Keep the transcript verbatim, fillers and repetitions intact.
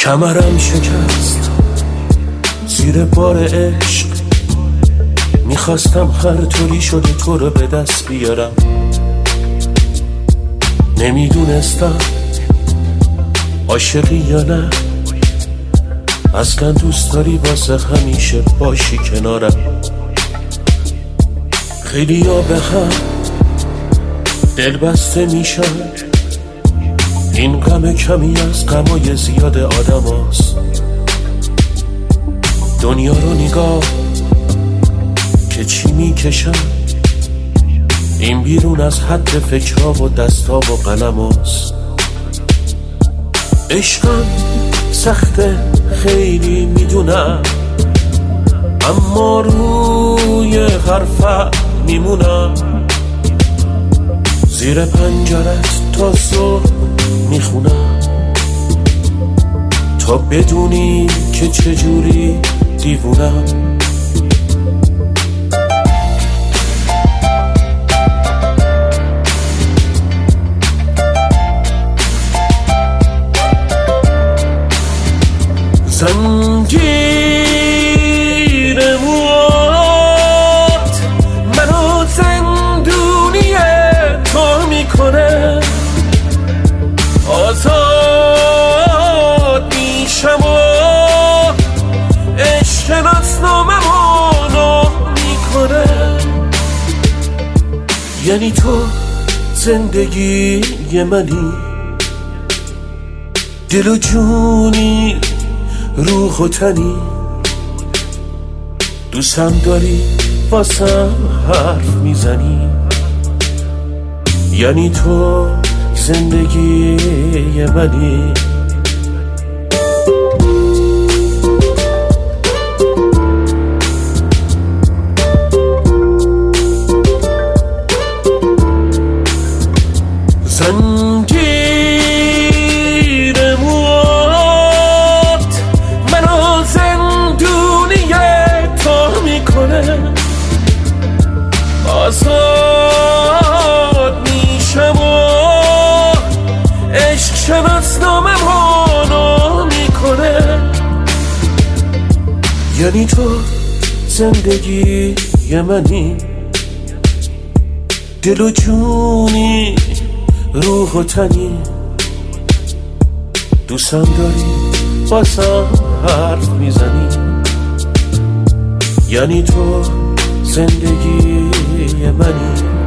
کمرم شکست زیر بار عشق، میخواستم هر طوری شده تو رو به دست بیارم. نمیدونستم عاشقی یا نه، اصلا دوست داری واسه همیشه باشی کنارم. خیلی ها به هم دل بسته میشن، این غم کمی از غمای زیاد آدم هاست. دنیا رو نگاه که چی میکشن، این بیرون از حد فکرها و دستا و قلم هاست. عشقم سخته خیلی میدونم، اما روی حرفت میمونم. زیر پنجرت تا صبح میخونم، تا بدونی که چجوری دیوونم. زنجیر موات منو زندونی تو میکنه، آزاد میشم و عشق ناسناممونو میکنه. یعنی تو زندگی منی، دل و جونی، روح و تنی. دوستم داری واسم حرف میزنی، یعنی تو زندگی منی. زنجیر موات منو زندونی تو میکنه، آزاد میشم و عشق شناسناممونو میکنه. یعنی تو زندگی منی، دل و جونی، روح و تنی. دوستم داری واسم حرف میزنی، یعنی تو زندگی منی.